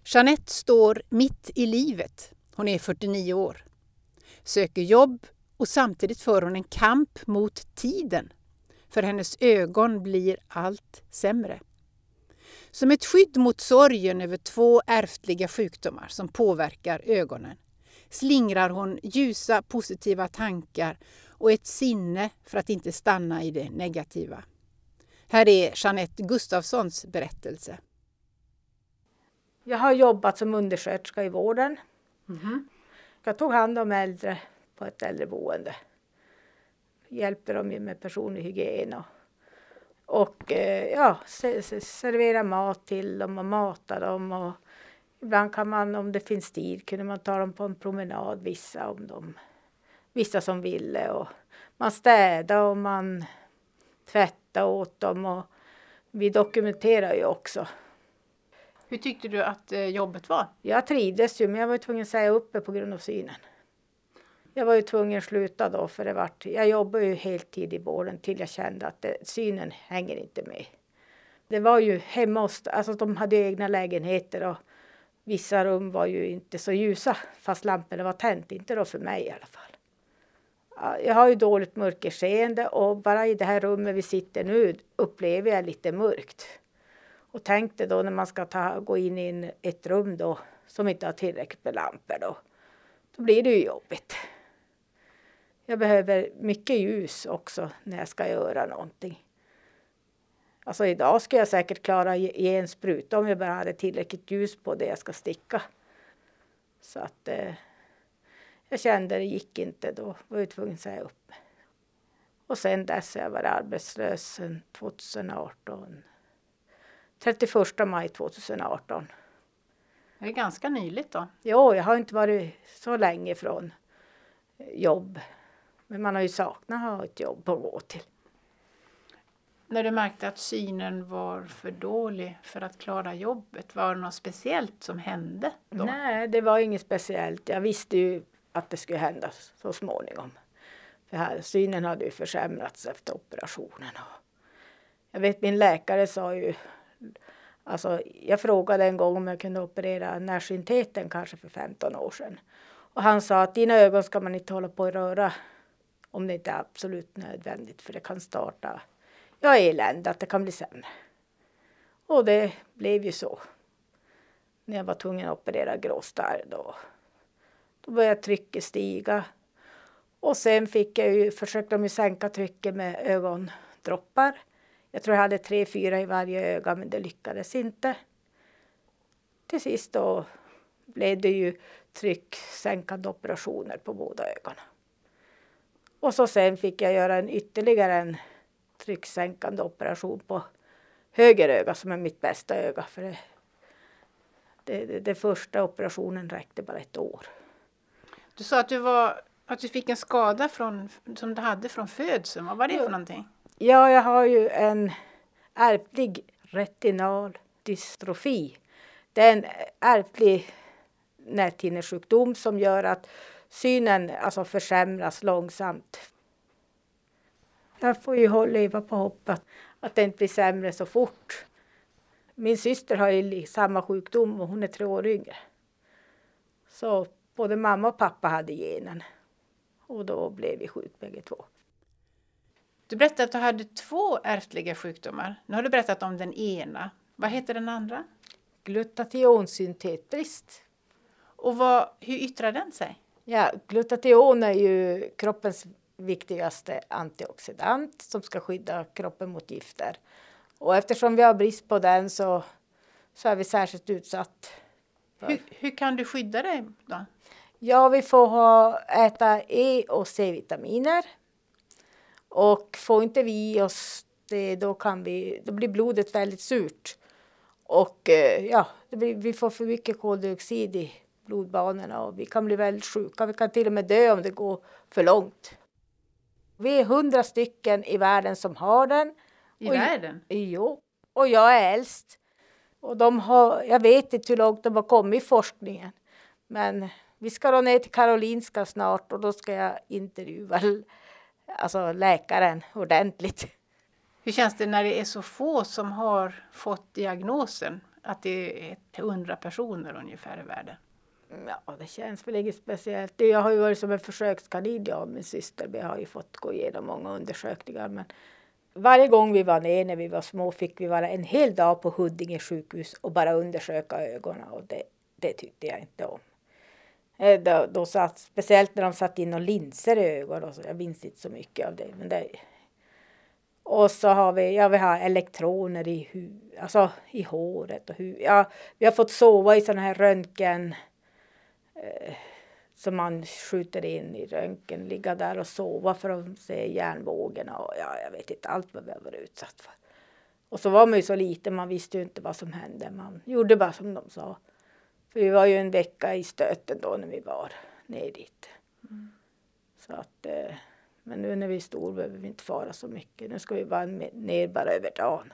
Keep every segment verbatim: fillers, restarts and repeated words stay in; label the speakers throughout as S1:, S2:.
S1: Jeanette står mitt i livet. Hon är fyrtionio år. Söker jobb och samtidigt för hon en kamp mot tiden. För hennes ögon blir allt sämre. Som ett skydd mot sorgen över två ärftliga sjukdomar som påverkar ögonen slingrar hon ljusa positiva tankar och ett sinne för att inte stanna i det negativa. Här är Jeanette Gustafssons berättelse.
S2: Jag har jobbat som undersköterska i vården.
S1: Mm-hmm.
S2: Jag tog hand om äldre på ett äldreboende. Hjälpte dem med personlig hygien och, och ja, servera mat till dem och mata dem. Och ibland kan man, om det finns tid, kunde man ta dem på en promenad, vissa om dem. Vissa som ville. Och man städade och man tvättade åt dem. Och vi dokumenterar ju också.
S1: Hur tyckte du att jobbet var?
S2: Jag trivdes ju, men jag var tvungen att säga upp det på grund av synen. Jag var ju tvungen att sluta då, för det var, jag jobbade ju heltid i vården till jag kände att det, synen hänger inte med. Det var ju hemma hos, alltså de hade egna lägenheter och vissa rum var ju inte så ljusa, fast lamporna var tänt, inte då för mig i alla fall. Jag har ju dåligt mörkerseende och bara i det här rummet vi sitter nu upplever jag lite mörkt. Och tänkte då när man ska ta, gå in i ett rum då som inte har tillräckligt med lampor då. Då blir det ju jobbigt. Jag behöver mycket ljus också när jag ska göra någonting. Alltså idag ska jag säkert klara ge en spruta om jag bara hade tillräckligt ljus på det jag ska sticka. Så att eh, jag kände det gick inte då. Var jag tvungen att säga upp mig. Och sen dess har jag varit arbetslös sedan tjugoarton. trettioförsta maj tjugoarton.
S1: Det är ganska nyligt då.
S2: Jo, jag har inte varit så länge från jobb. Men man har ju saknat att ha ett jobb att gå till.
S1: När du märkte att synen var för dålig för att klara jobbet, var det något speciellt som hände då?
S2: Nej, det var inget speciellt. Jag visste ju att det skulle hända så småningom. För här, synen hade ju försämrats efter operationen. Jag vet, min läkare sa ju... Alltså, jag frågade en gång om jag kunde operera närsyntheten kanske för femton år sedan. Och han sa att dina ögon ska man inte hålla på att röra om det inte är absolut nödvändigt. För det kan starta, ja, elände, att det kan bli sämre. Och det blev ju så. När jag var tvungen att operera gråstarr då. Då började trycket stiga. Och sen fick jag ju, försökte de ju sänka trycket med ögondroppar. Jag tror jag hade tre, fyra i varje öga, men det lyckades inte. Till sist då blev det ju trycksänkande operationer på båda ögonen. Och så sen fick jag göra en ytterligare en trycksänkande operation på höger öga som är mitt bästa öga. För det, det, det, det första operationen räckte bara ett år.
S1: Du sa att du, var, att du fick en skada från, som du hade från födseln. Vad var det för någonting?
S2: Ja, jag har ju en ärftlig retinal dystrofi. Det är en ärftlig näthinnesjukdom som gör att synen alltså försämras långsamt. Jag får ju leva på hopp att, att det inte blir sämre så fort. Min syster har ju samma sjukdom och hon är tre år yngre. Så både mamma och pappa hade genen. Och då blev vi sjuka bägge två.
S1: Du berättade att du hade två ärftliga sjukdomar. Nu har du berättat om den ena. Vad heter den andra?
S2: Glutationsyntetbrist.
S1: Och vad, hur yttrar den sig?
S2: Ja, glutation är ju kroppens viktigaste antioxidant som ska skydda kroppen mot gifter. Och eftersom vi har brist på den så, så är vi särskilt utsatt.
S1: Hur, hur kan du skydda dig då?
S2: Ja, vi får ha, äta E- och C-vitaminer. Och får inte vi i oss det, då, kan vi, då blir blodet väldigt surt. Och ja, det blir, vi får för mycket koldioxid i blodbanorna och vi kan bli väldigt sjuka. Vi kan till och med dö om det går för långt. Vi är hundra stycken i världen som har den.
S1: I
S2: och,
S1: världen?
S2: Jo, och jag är äldst. Och de har, jag vet inte hur långt de har kommit i forskningen. Men vi ska då ner till Karolinska snart och då ska jag intervjua alltså läkaren ordentligt.
S1: Hur känns det när det är så få som har fått diagnosen? att det är hundra personer ungefär i världen?
S2: Ja, det känns väl inget speciellt. Jag har ju varit som en försökskanin, jag och min syster. Vi har ju fått gå igenom många undersökningar. Men varje gång vi var ner när vi var små fick vi vara en hel dag på Huddinge sjukhus och bara undersöka ögonen. Och det, det tyckte jag inte om. Då, då satt, speciellt när de satt in och linser i ögonen. Jag minns inte så mycket av det. Men det och så har vi, ja, vi har elektroner i, hu, alltså, i håret. Och hu, ja, vi har fått sova i sådana här röntgen. Eh, som man skjuter in i röntgen. Ligga där och sova för att se hjärnvågorna. Och ja, jag vet inte allt vad vi har varit utsatt för. Och så var man ju så liten. Man visste ju inte vad som hände. Man gjorde bara som de sa. För vi var ju en vecka i stöten då när vi var ner dit. Mm. Så att... Eh, Men nu när vi är stor behöver vi inte fara så mycket. Nu ska vi vara ner bara över dagen.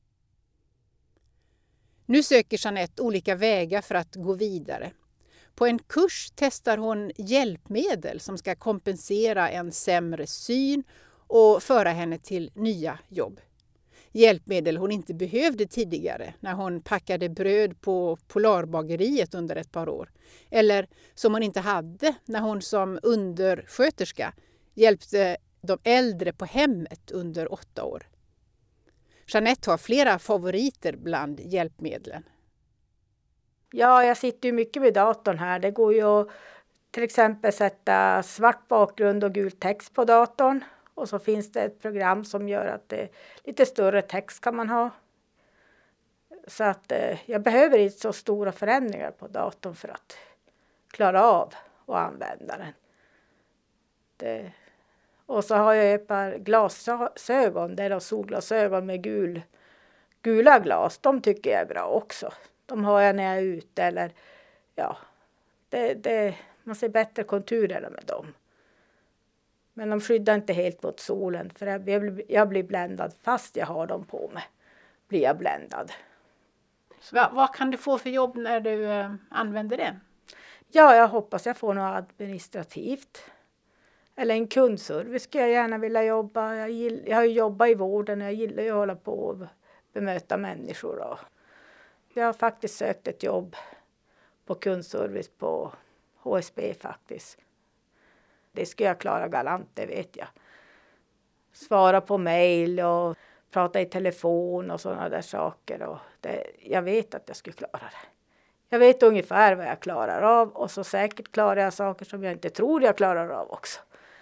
S1: Nu söker Jeanette olika vägar för att gå vidare. På en kurs testar hon hjälpmedel som ska kompensera en sämre syn och föra henne till nya jobb. Hjälpmedel hon inte behövde tidigare när hon packade bröd på Polarbageriet under ett par år. Eller som hon inte hade när hon som undersköterska hjälpte de äldre på hemmet under åtta år. Jeanette har flera favoriter bland hjälpmedlen.
S2: Ja, jag sitter ju mycket vid datorn här. Det går ju att till exempel sätta svart bakgrund och gul text på datorn. Och så finns det ett program som gör att det lite större text kan man ha. Så att eh, jag behöver inte så stora förändringar på datorn för att klara av att använda den. Det, och så har jag ett par glasögon, det är solglasögon med gul, gula glas. De tycker jag är bra också. De har jag när jag är ute eller ja, det, det, man ser bättre konturer med dem. Men de skyddar inte helt mot solen för jag, jag, jag blir bländad fast jag har dem på mig. Blir jag bländad.
S1: Va, vad kan du få för jobb när du eh, använder det?
S2: Ja, jag hoppas jag får något administrativt. Eller en kundservice skulle jag gärna vilja jobba. Jag, gill, jag har ju jobbat i vården och jag gillar ju att hålla på och bemöta människor. Och jag har faktiskt sökt ett jobb på kundservice på H S B faktiskt. Det skulle jag klara galant, det vet jag. Svara på mejl och prata i telefon och sådana där saker. Och det, jag vet att jag skulle klara det. Jag vet ungefär vad jag klarar av och så säkert klarar jag saker som jag inte tror jag klarar av också.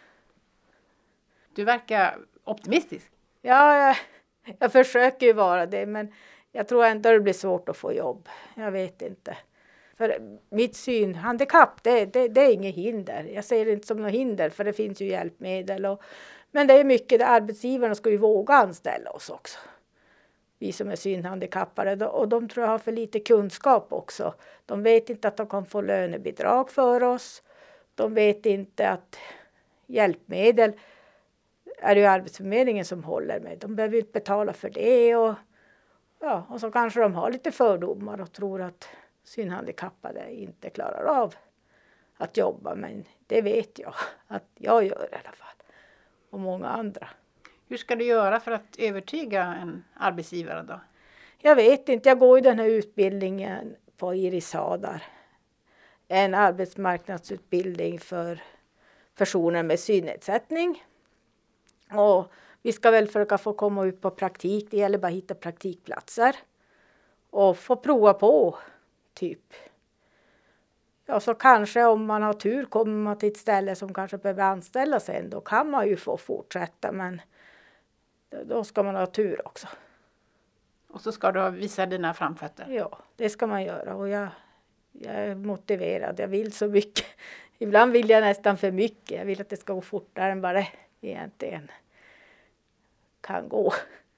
S1: Du verkar optimistisk.
S2: Ja, jag, jag försöker ju vara det men jag tror ändå det blir svårt att få jobb. Jag vet inte. För mitt synhandikapp, det, det, det är inget hinder. Jag ser det inte som något hinder för det finns ju hjälpmedel. Och, men det är mycket, arbetsgivarna ska ju våga anställa oss också. Vi som är synhandikappade och de tror jag har för lite kunskap också. De vet inte att de kan få lönebidrag för oss. De vet inte att hjälpmedel är det ju Arbetsförmedlingen som håller med. De behöver inte betala för det. Och, ja, och så kanske de har lite fördomar och tror att synhandikappade inte klarar av att jobba. Men det vet jag att jag gör i alla fall. Och många andra.
S1: Hur ska du göra för att övertyga en arbetsgivare då?
S2: Jag vet inte. Jag går i den här utbildningen på Iris Hadar. En arbetsmarknadsutbildning för personer med synnedsättning. Och vi ska väl försöka få komma ut på praktik. Det gäller bara att hitta praktikplatser. Och få prova på typ. Ja, så kanske om man har tur kommer man till ett ställe som kanske behöver anställa sen. Då kan man ju få fortsätta men då ska man ha tur också.
S1: Och så ska du visa dina framfötter?
S2: Ja, det ska man göra och jag, jag är motiverad. Jag vill så mycket. Ibland vill jag nästan för mycket. Jag vill att det ska gå fortare än vad det egentligen kan gå.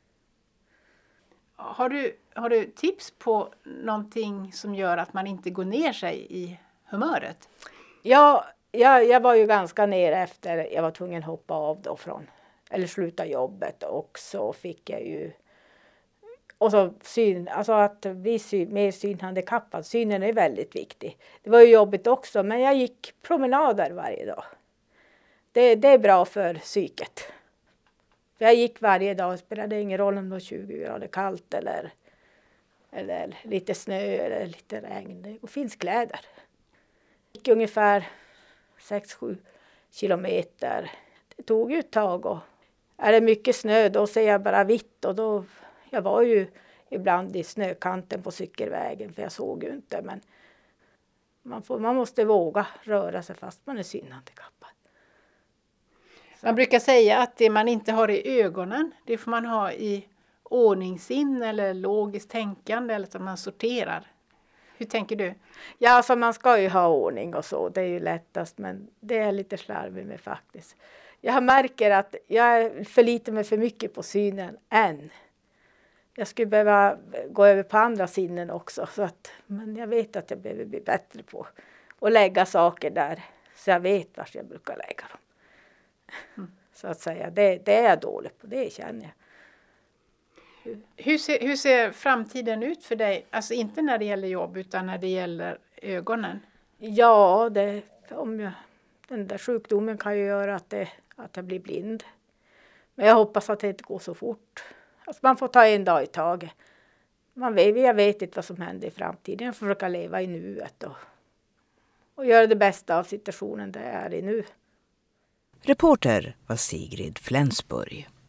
S1: Har du, har du tips på någonting som gör att man inte går ner sig i humöret?
S2: Ja, jag, jag var ju ganska nere efter jag var tvungen att hoppa av då från, eller sluta jobbet och så fick jag ju, och så syn, alltså att bli syn, mer synhandikappad, synen är väldigt viktig. Det var ju jobbigt också men jag gick promenader varje dag. Det, det är bra för psyket. Jag gick varje dag, det spelade ingen roll om det var tjugo grader kallt eller eller lite snö eller lite regn. Det finns kläder. Det gick ungefär sex sju kilometer. Det tog ju ett tag och är det mycket snö då ser jag bara vitt och då, jag var ju ibland i snökanten på cykelvägen för jag såg ju inte, men man, får, man måste våga röra sig fast man är synhandikappad.
S1: Man brukar säga att det man inte har i ögonen, det får man ha i ordningssinne eller logiskt tänkande eller att man sorterar. Hur tänker du?
S2: Ja, alltså man ska ju ha ordning och så, det är ju lättast, men det är lite slarvigt med faktiskt. Jag märker att jag förlitar mig för mycket på synen än. Jag skulle behöva gå över på andra sinnen också, så att, men jag vet att jag behöver bli bättre på att lägga saker där så jag vet var jag brukar lägga dem. Mm. Så att säga, det, det är jag dålig på, det känner jag.
S1: Hur, hur, ser, hur ser framtiden ut för dig? Alltså inte när det gäller jobb utan när det gäller ögonen.
S2: Ja, det, om jag, den där sjukdomen kan ju göra att, det, att jag blir blind. Men jag hoppas att det inte går så fort. Alltså man får ta en dag i taget. Man vet, jag vet inte vad som händer i framtiden. Jag får försöka leva i nuet och, och göra det bästa av situationen där jag är i nu.
S3: Reporter var Sigrid Flensburg.